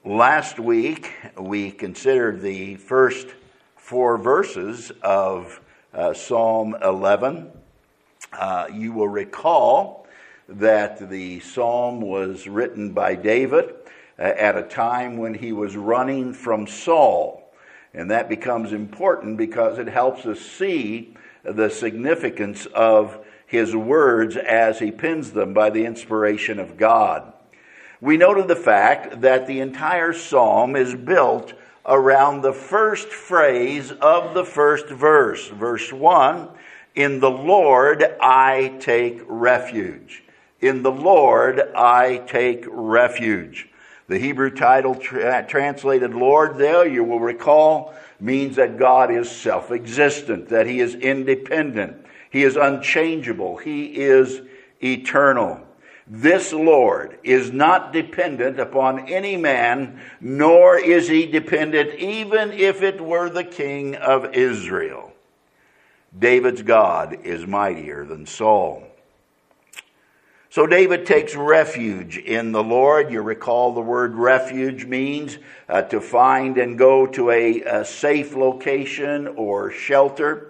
Last week, we considered the first four verses of Psalm 11. You will recall that the psalm was written by David at a time when he was running from Saul. And that becomes important because it helps us see the significance of his words as he pens them by the inspiration of God. We noted the fact that the entire psalm is built around the first phrase of the first verse. Verse 1, in the Lord I take refuge. In the Lord I take refuge. The Hebrew title translated Lord there, you will recall, means that God is self-existent, that He is independent, He is unchangeable, He is eternal. This Lord is not dependent upon any man, nor is He dependent even if it were the king of Israel. David's God is mightier than Saul. So David takes refuge in the Lord. You recall the word refuge means to find and go to a safe location or shelter.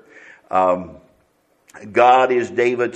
God is David's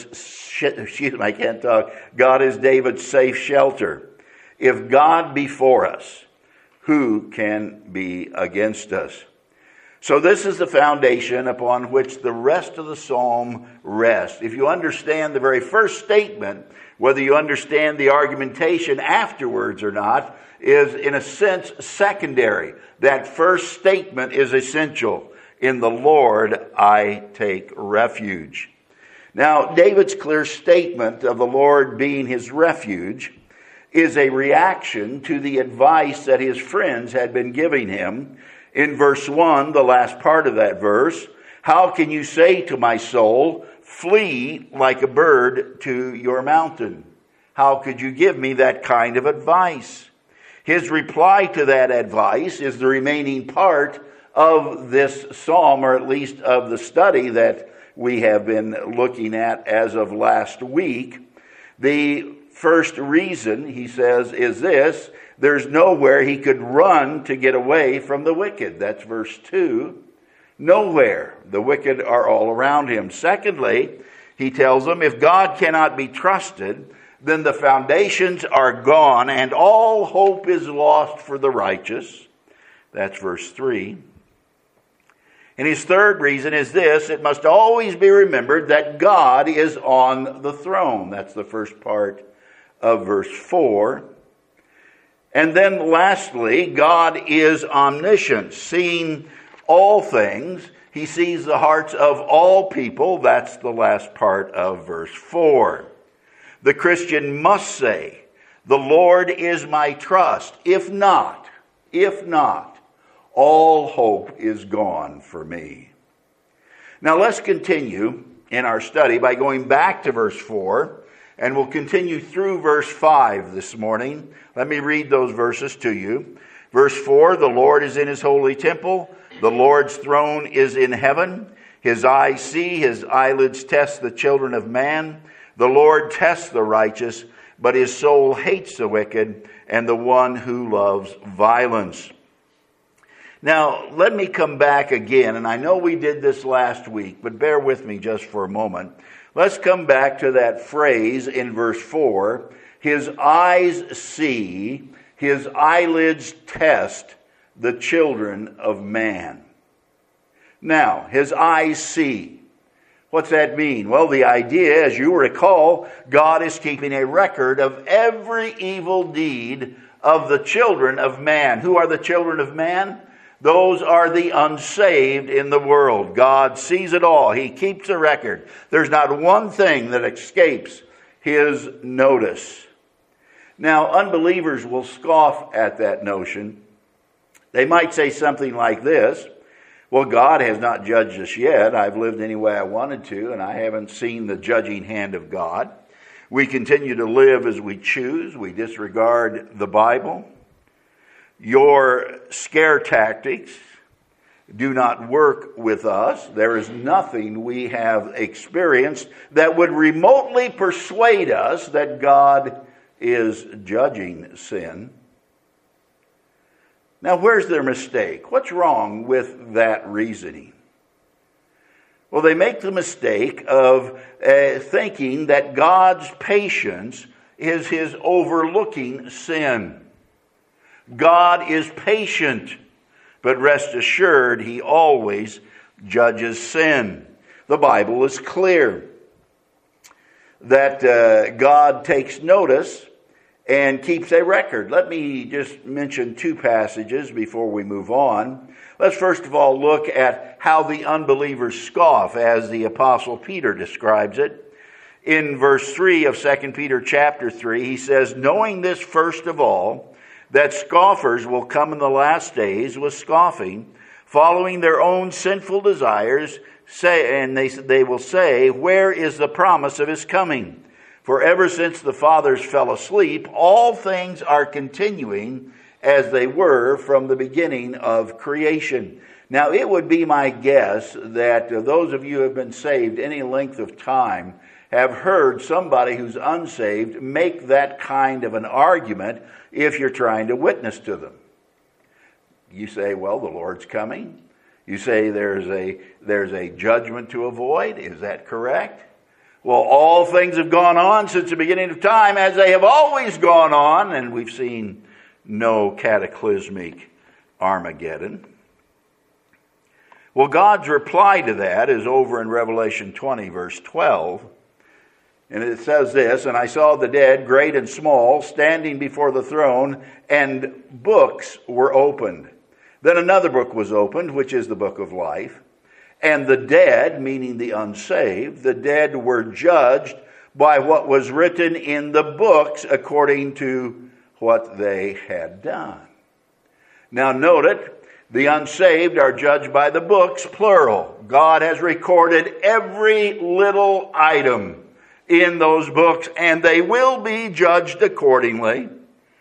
God is David's safe shelter. If God be for us, who can be against us? So this is the foundation upon which the rest of the psalm rests. If you understand the very first statement, whether you understand the argumentation afterwards or not, is in a sense secondary. That first statement is essential. In the Lord I take refuge. Now, David's clear statement of the Lord being his refuge is a reaction to the advice that his friends had been giving him. In verse 1, the last part of that verse, how can you say to my soul, flee like a bird to your mountain? How could you give me that kind of advice? His reply to that advice is the remaining part of this psalm, or at least of the study that we have been looking at as of last week. The first reason, he says, is this: there's nowhere he could run to get away from the wicked. That's verse 2. Nowhere. The wicked are all around him. Secondly, he tells them, if God cannot be trusted, then the foundations are gone and all hope is lost for the righteous. That's verse 3. And his third reason is this: it must always be remembered that God is on the throne. That's the first part of verse 4. And then lastly, God is omniscient, seeing all things. He sees the hearts of all people. That's the last part of verse 4. The Christian must say, the Lord is my trust. If not, all hope is gone for me. Now let's continue in our study by going back to verse 4, and we'll continue through verse 5 this morning. Let me read those verses to you. Verse 4, the Lord is in his holy temple. The Lord's throne is in heaven. His eyes see, his eyelids test the children of man. The Lord tests the righteous, but his soul hates the wicked and the one who loves violence. Now, let me come back again, and I know we did this last week, but bear with me just for a moment. Let's come back to that phrase in verse 4, his eyes see, his eyelids test the children of man. Now, his eyes see. What's that mean? Well, the idea, as you recall, God is keeping a record of every evil deed of the children of man. Who are the children of man? Those are the unsaved in the world. God sees it all. He keeps a record. There's not one thing that escapes his notice. Now, unbelievers will scoff at that notion. They might say something like this: well, God has not judged us yet. I've lived any way I wanted to, and I haven't seen the judging hand of God. We continue to live as we choose. We disregard the Bible. Your scare tactics do not work with us. There is nothing we have experienced that would remotely persuade us that God is judging sin. Now, where's their mistake? What's wrong with that reasoning? Well, they make the mistake of thinking that God's patience is his overlooking sin. God is patient, but rest assured, he always judges sin. The Bible is clear that God takes notice and keeps a record. Let me just mention two passages before we move on. Let's first of all look at how the unbelievers scoff, as the Apostle Peter describes it. In verse 3 of 2 Peter chapter 3, he says, knowing this first of all, that scoffers will come in the last days with scoffing, following their own sinful desires, and they will say, where is the promise of his coming? For ever since the fathers fell asleep, all things are continuing as they were from the beginning of creation. Now, it would be my guess that those of you who have been saved any length of time have heard somebody who's unsaved make that kind of an argument if you're trying to witness to them. You say, well, the Lord's coming. You say there's a judgment to avoid. Is that correct? Well, all things have gone on since the beginning of time as they have always gone on, and we've seen no cataclysmic Armageddon. Well, God's reply to that is over in Revelation 20, verse 12. And it says this, and I saw the dead, great and small, standing before the throne, and books were opened. Then another book was opened, which is the book of life. And the dead, meaning the unsaved, the dead were judged by what was written in the books according to what they had done. Now note it, the unsaved are judged by the books, plural. God has recorded every little item in those books, and they will be judged accordingly.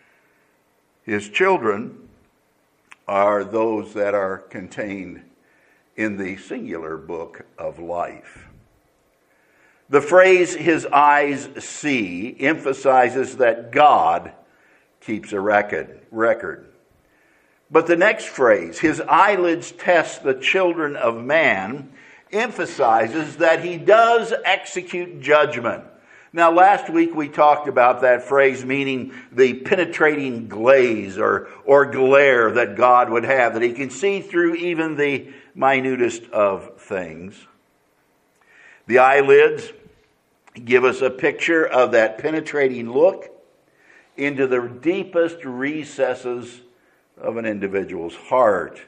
His children are those that are contained in the singular book of life. The phrase, his eyes see, emphasizes that God keeps a record. But the next phrase, his eyelids test the children of man, emphasizes that he does execute judgment. Now, last week we talked about that phrase meaning the penetrating glaze or glare that God would have, that he can see through even the minutest of things. The eyelids give us a picture of that penetrating look into the deepest recesses of an individual's heart.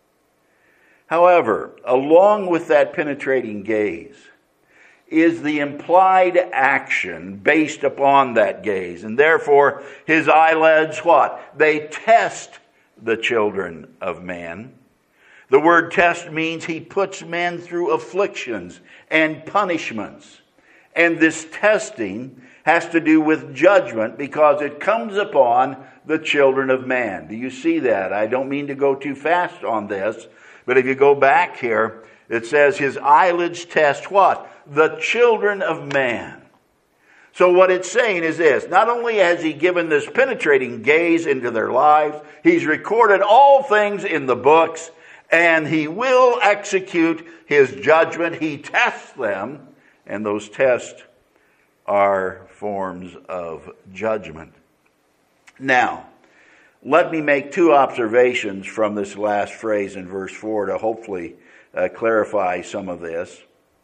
However, along with that penetrating gaze is the implied action based upon that gaze. And therefore, his eyelids, what? They test the children of man. The word test means he puts men through afflictions and punishments. And this testing has to do with judgment because it comes upon the children of man. Do you see that? I don't mean to go too fast on this, but if you go back here, it says his eyelids test what? The children of man. So what it's saying is this: not only has he given this penetrating gaze into their lives, he's recorded all things in the books, and he will execute his judgment. He tests them, and those tests are forms of judgment. Now, let me make two observations from this last phrase in verse 4 to hopefully clarify some of this.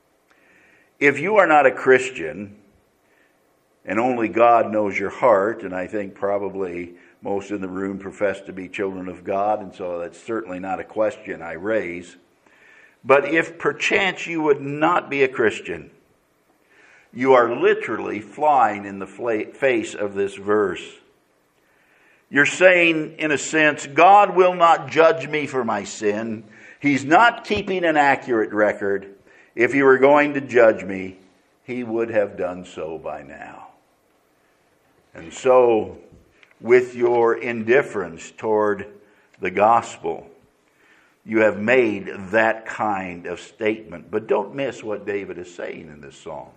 If you are not a Christian, and only God knows your heart, and I think probably most in the room profess to be children of God, and so that's certainly not a question I raise. But if perchance you would not be a Christian, you are literally flying in the face of this verse. You're saying, in a sense, God will not judge me for my sin. He's not keeping an accurate record. If he were going to judge me, he would have done so by now. And so, with your indifference toward the gospel, you have made that kind of statement. But don't miss what David is saying in this psalm.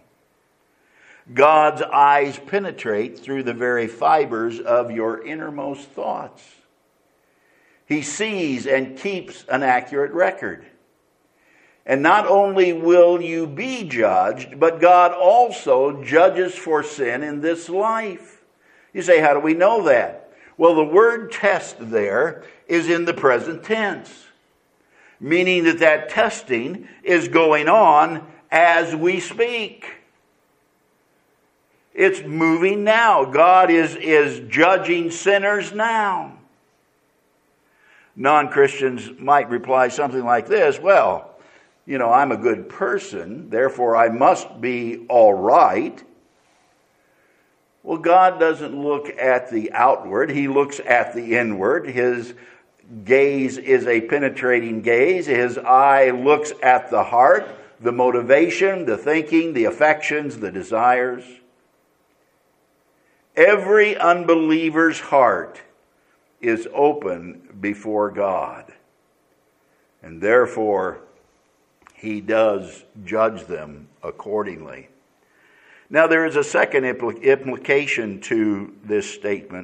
God's eyes penetrate through the very fibers of your innermost thoughts. He sees and keeps an accurate record. And not only will you be judged, but God also judges for sin in this life. You say, how do we know that? Well, the word test there is in the present tense, meaning that testing is going on as we speak. It's moving now. God is judging sinners now. Non-Christians might reply something like this: well, I'm a good person, therefore I must be all right. Well, God doesn't look at the outward. He looks at the inward. His gaze is a penetrating gaze. His eye looks at the heart, the motivation, the thinking, the affections, the desires. Every unbeliever's heart is open before God, and therefore He does judge them accordingly. Now, there is a second implication to this statement.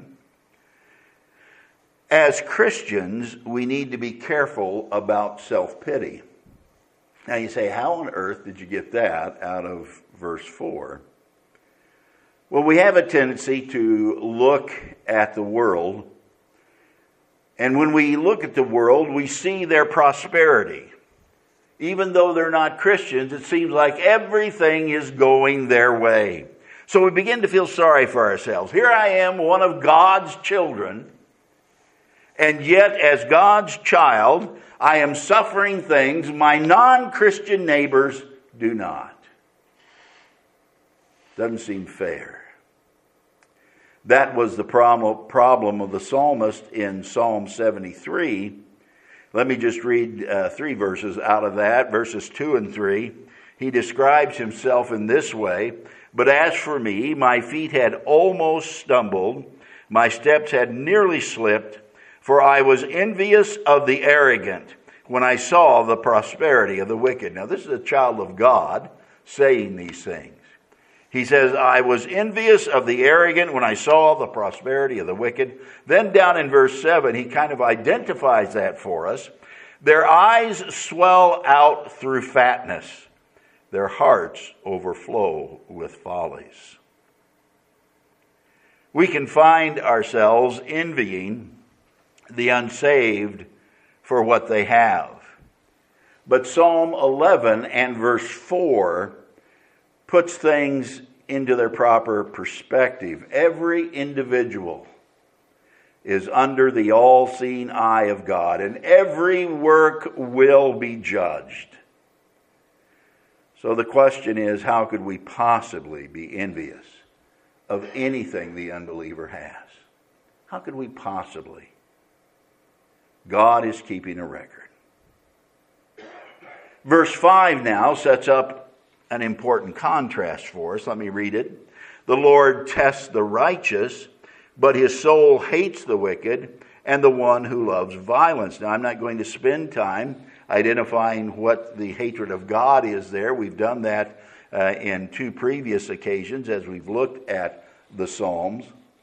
As Christians, we need to be careful about self-pity. Now, you say, how on earth did you get that out of verse 4? Well, we have a tendency to look at the world, and when we look at the world, we see their prosperity. Even though they're not Christians, it seems like everything is going their way. So we begin to feel sorry for ourselves. Here I am, one of God's children, and yet as God's child, I am suffering things my non-Christian neighbors do not. Doesn't seem fair. That was the problem of the psalmist in Psalm 73. Let me just read 3 verses out of that, verses 2 and 3. He describes himself in this way: "But as for me, my feet had almost stumbled, my steps had nearly slipped, for I was envious of the arrogant when I saw the prosperity of the wicked." Now, this is a child of God saying these things. He says, I was envious of the arrogant when I saw the prosperity of the wicked. Then down in verse 7, he kind of identifies that for us. Their eyes swell out through fatness. Their hearts overflow with follies. We can find ourselves envying the unsaved for what they have. But Psalm 11 and verse 4 puts things into their proper perspective. Every individual is under the all-seeing eye of God, and every work will be judged. So the question is, how could we possibly be envious of anything the unbeliever has? How could we possibly? God is keeping a record. Verse 5 now sets up an important contrast for us. Let me read it. The Lord tests the righteous, but his soul hates the wicked and the one who loves violence. Now, I'm not going to spend time identifying what the hatred of God is there. We've done that in 2 previous occasions as we've looked at the Psalms.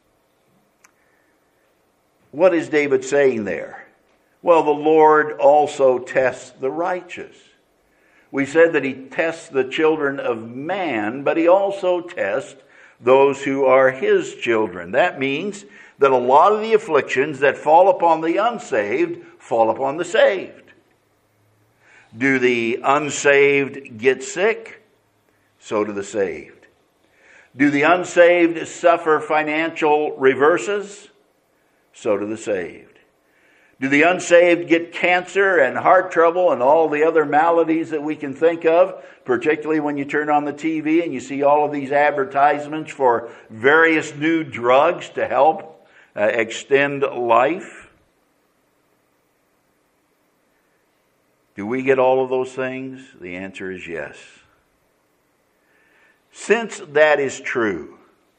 What is David saying there? Well, the Lord also tests the righteous. We said that he tests the children of man, but he also tests those who are his children. That means that a lot of the afflictions that fall upon the unsaved fall upon the saved. Do the unsaved get sick? So do the saved. Do the unsaved suffer financial reverses? So do the saved. Do the unsaved get cancer and heart trouble and all the other maladies that we can think of, particularly when you turn on the TV and you see all of these advertisements for various new drugs to help extend life? Do we get all of those things? The answer is yes. Since that is true,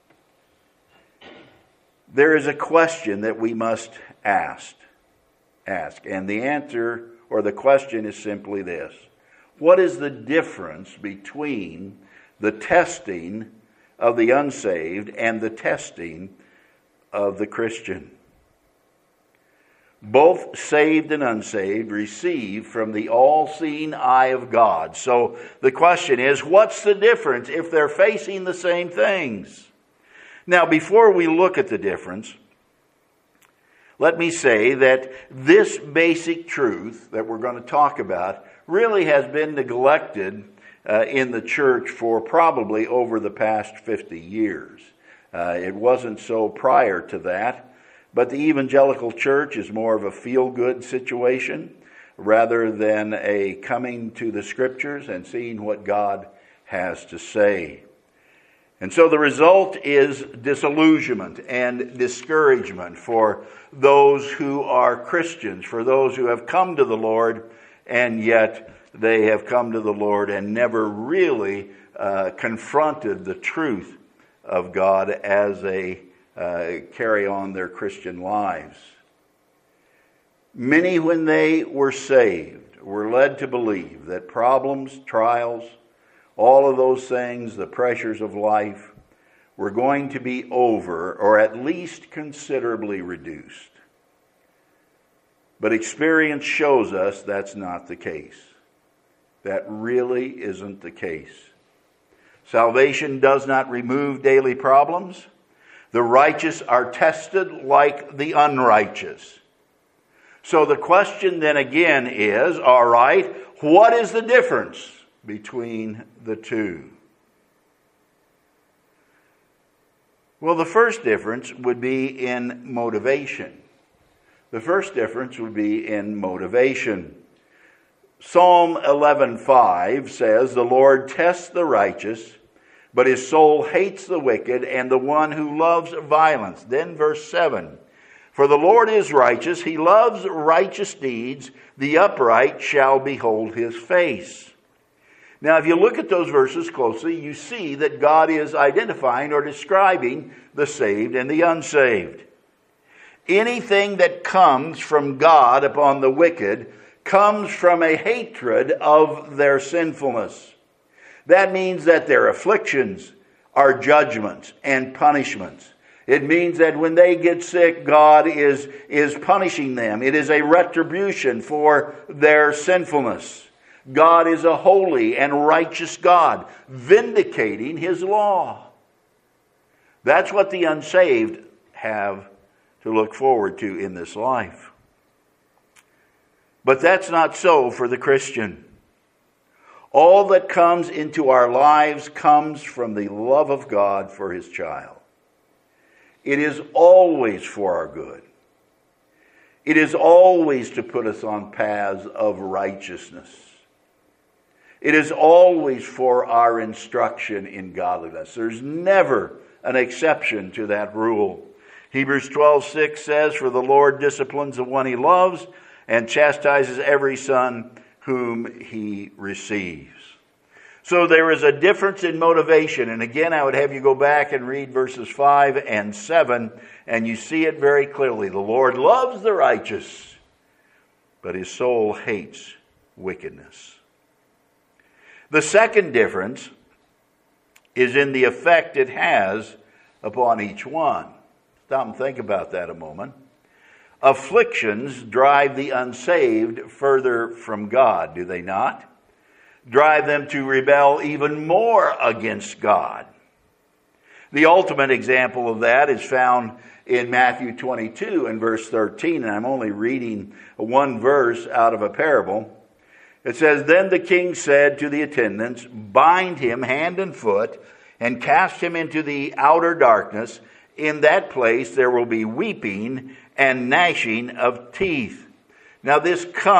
there is a question that we must ask. And the answer, or the question, is simply this: what is the difference between the testing of the unsaved and the testing of the Christian? both saved and unsaved receive from the all-seeing eye of God. So the question is, what's the difference if they're facing the same things? Now, before we look at the difference, let me say that this basic truth that we're going to talk about really has been neglected in the church for probably over the past 50 years. It wasn't so prior to that, but the evangelical church is more of a feel-good situation rather than a coming to the Scriptures and seeing what God has to say. And so the result is disillusionment and discouragement for those who are Christians, for those who have come to the Lord, and yet they have come to the Lord and never really confronted the truth of God as they carry on their Christian lives. Many, when they were saved, were led to believe that problems, trials, all of those things, the pressures of life, were going to be over, or at least considerably reduced. But experience shows us that's not the case. That really isn't the case. Salvation does not remove daily problems. The righteous are tested like the unrighteous. So the question then again is, all right, what is the difference between the two? Well, the first difference would be in motivation. The first difference would be in motivation. Psalm 11:5 says, "The Lord tests the righteous, but his soul hates the wicked and the one who loves violence." Then verse 7, "For the Lord is righteous, he loves righteous deeds, the upright shall behold his face." Now, if you look at those verses closely, you see that God is identifying or describing the saved and the unsaved. Anything that comes from God upon the wicked comes from a hatred of their sinfulness. That means that their afflictions are judgments and punishments. It means that when they get sick, God is punishing them. It is a retribution for their sinfulness. God is a holy and righteous God, vindicating his law. That's what the unsaved have to look forward to in this life. But that's not so for the Christian. All that comes into our lives comes from the love of God for his child. It is always for our good. It is always to put us on paths of righteousness. It is always for our instruction in godliness. There's never an exception to that rule. Hebrews 12:6 says, "For the Lord disciplines the one he loves and chastises every son whom he receives." So there is a difference in motivation. And again, I would have you go back and read verses 5 and 7, and you see it very clearly. The Lord loves the righteous, but his soul hates wickedness. The second difference is in the effect it has upon each one. Stop and think about that a moment. Afflictions drive the unsaved further from God, do they not? Drive them to rebel even more against God. The ultimate example of that is found in Matthew 22 and verse 13, and I'm only reading one verse out of a parable. It says, "Then the king said to the attendants, 'Bind him hand and foot, and cast him into the outer darkness. In that place there will be weeping and gnashing of teeth.'" Now this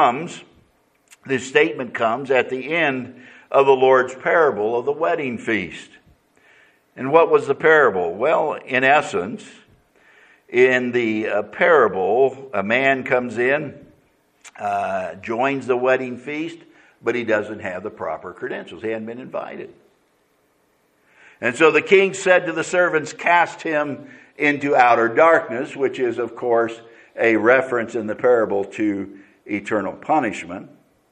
statement comes at the end of the Lord's parable of the wedding feast. And what was the parable? Well, in essence, in the parable, a man comes in, joins the wedding feast, but he doesn't have the proper credentials. He hadn't been invited. And so the king said to the servants, "Cast him into outer darkness," which is, of course, a reference in the parable to eternal punishment.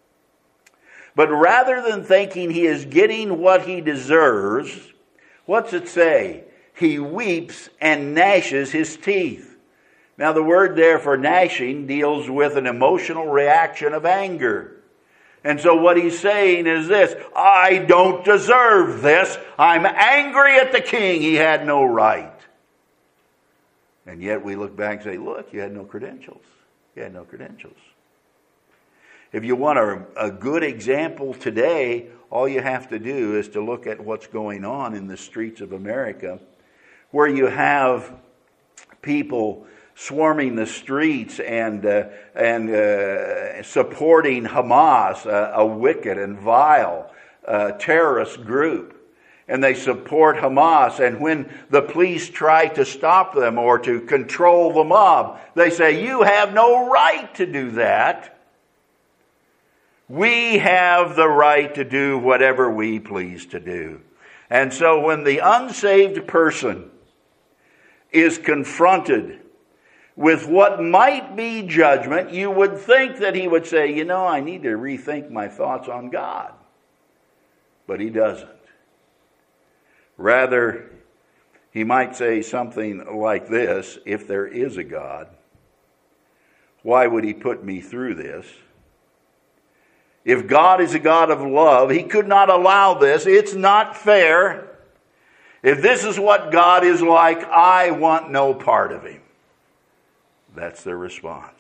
But rather than thinking he is getting what he deserves, what's it say? He weeps and gnashes his teeth. Now the word there for gnashing deals with an emotional reaction of anger. And so what he's saying is this: I don't deserve this. I'm angry at the king. He had no right. And yet we look back and say, look, you had no credentials. You had no credentials. If you want a good example today, all you have to do is to look at what's going on in the streets of America, where you have people swarming the streets and supporting Hamas, a wicked and vile terrorist group. And they support Hamas. And when the police try to stop them or to control the mob, they say, you have no right to do that. We have the right to do whatever we please to do. And so when the unsaved person is confronted with what might be judgment, you would think that he would say, I need to rethink my thoughts on God. But he doesn't. Rather, he might say something like this: if there is a God, why would he put me through this? If God is a God of love, he could not allow this. It's not fair. If this is what God is like, I want no part of him. That's their response.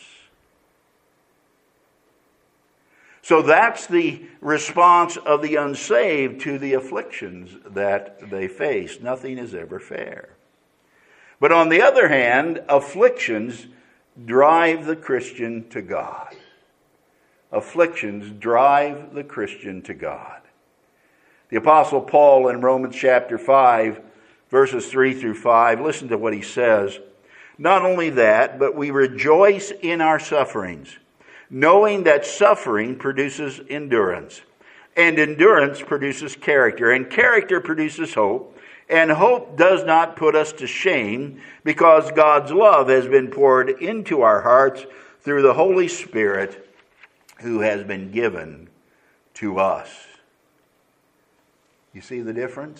So that's the response of the unsaved to the afflictions that they face. Nothing is ever fair. But on the other hand, afflictions drive the Christian to God. Afflictions drive the Christian to God. The Apostle Paul in Romans chapter 5, verses 3 through 5, listen to what he says. Not only that, but we rejoice in our sufferings, knowing that suffering produces endurance, and endurance produces character, and character produces hope, and hope does not put us to shame, because God's love has been poured into our hearts through the Holy Spirit who has been given to us. You see the difference?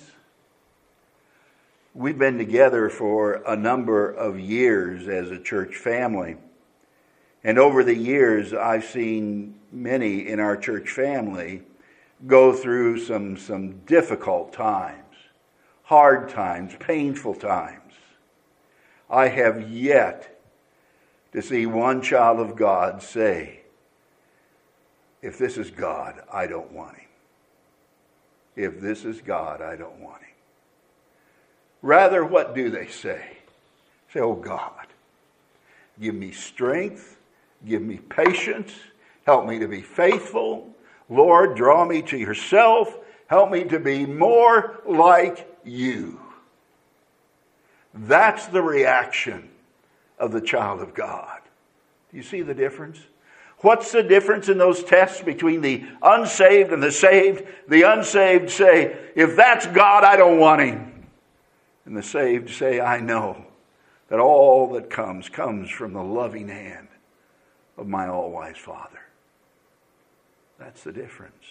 We've been together for a number of years as a church family. And over the years, I've seen many in our church family go through some difficult times, hard times, painful times. I have yet to see one child of God say, if this is God, I don't want him. If this is God, I don't want him. Rather, what do they say? Say, oh God, give me strength, give me patience, help me to be faithful. Lord, draw me to yourself, help me to be more like you. That's the reaction of the child of God. Do you see the difference? What's the difference in those tests between the unsaved and the saved? The unsaved say, if that's God, I don't want him. And the saved say, I know that all that comes from the loving hand of my all-wise Father. That's the difference.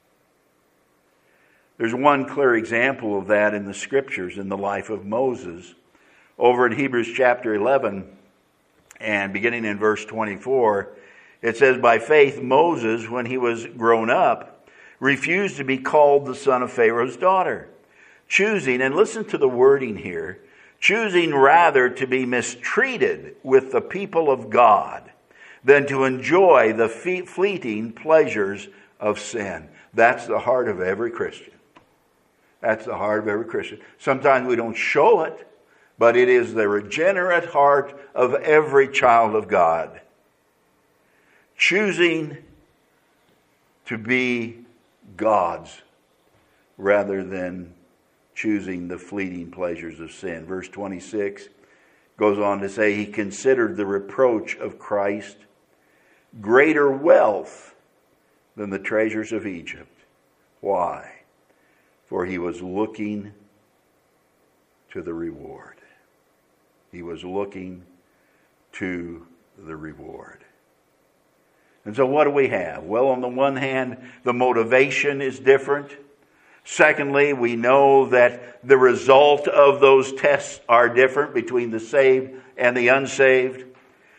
There's one clear example of that in the Scriptures in the life of Moses. Over in Hebrews chapter 11 and beginning in verse 24, it says, by faith Moses, when he was grown up, refused to be called the son of Pharaoh's daughter, choosing, and listen to the wording here, choosing rather to be mistreated with the people of God than to enjoy the fleeting pleasures of sin. That's the heart of every Christian. That's the heart of every Christian. Sometimes we don't show it, but it is the regenerate heart of every child of God. Choosing to be God's rather than choosing the fleeting pleasures of sin. Verse 26 goes on to say, he considered the reproach of Christ greater wealth than the treasures of Egypt. Why? For he was looking to the reward. He was looking to the reward. And so what do we have? Well, on the one hand, the motivation is different. Secondly, we know that the result of those tests are different between the saved and the unsaved.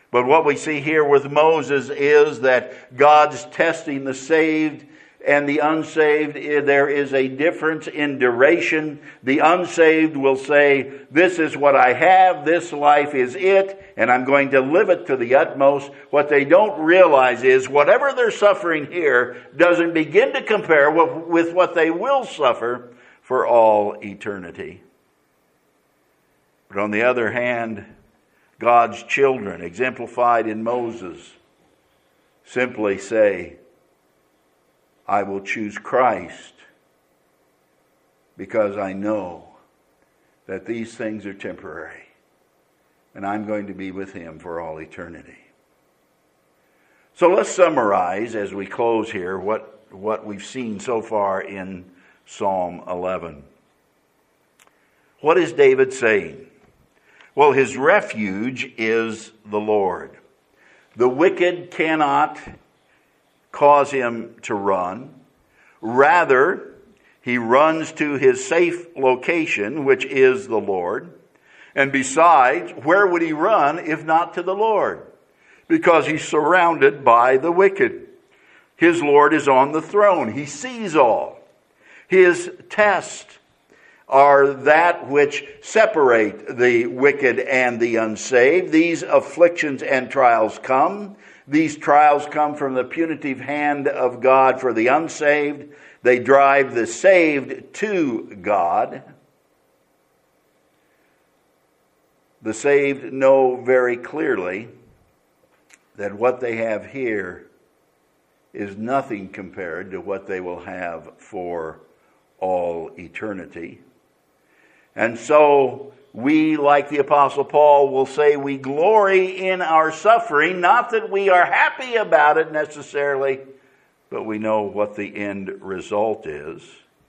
But what we see here with Moses is that God's testing the saved and the unsaved. There is a difference in duration. The unsaved will say, this is what I have, this life is it, and I'm going to live it to the utmost. What they don't realize is whatever they're suffering here doesn't begin to compare with what they will suffer for all eternity. But on the other hand, God's children, exemplified in Moses, simply say, I will choose Christ because I know that these things are temporary and I'm going to be with Him for all eternity. So let's summarize as we close here what we've seen so far in Psalm 11. What is David saying? Well, his refuge is the Lord. The wicked cannot cause him to run. Rather, he runs to his safe location, which is the Lord. And besides, where would he run if not to the Lord? Because he's surrounded by the wicked. His Lord is on the throne. He sees all. His tests are that which separate the wicked and the unsaved. These afflictions and trials come. These trials come from the punitive hand of God for the unsaved. They drive the saved to God. The saved know very clearly that what they have here is nothing compared to what they will have for all eternity. And so we, like the Apostle Paul, will say we glory in our suffering, not that we are happy about it necessarily, but we know what the end result is.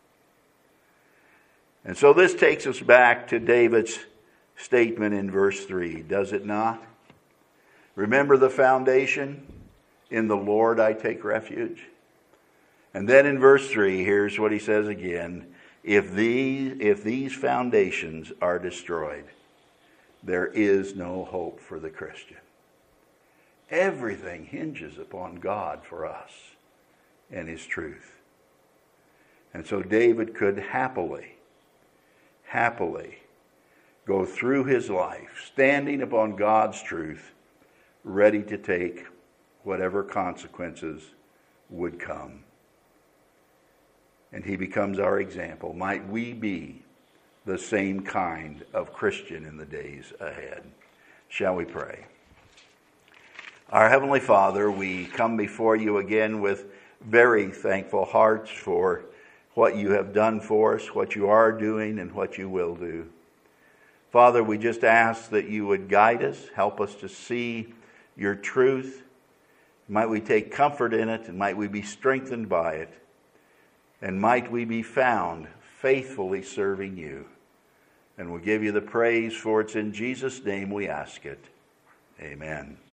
And so this takes us back to David's statement in verse 3, does it not? Remember the foundation? In the Lord I take refuge. And then in verse 3, here's what he says again. If these foundations are destroyed, there is no hope for the Christian. Everything hinges upon God for us and His truth. And so David could happily go through his life, standing upon God's truth, ready to take whatever consequences would come. And he becomes our example. Might we be the same kind of Christian in the days ahead? Shall we pray? Our Heavenly Father, we come before you again with very thankful hearts for what you have done for us, what you are doing, and what you will do. Father, we just ask that you would guide us, help us to see your truth. Might we take comfort in it, and might we be strengthened by it. And might we be found faithfully serving you. And we'll give you the praise, for it's in Jesus' name we ask it. Amen.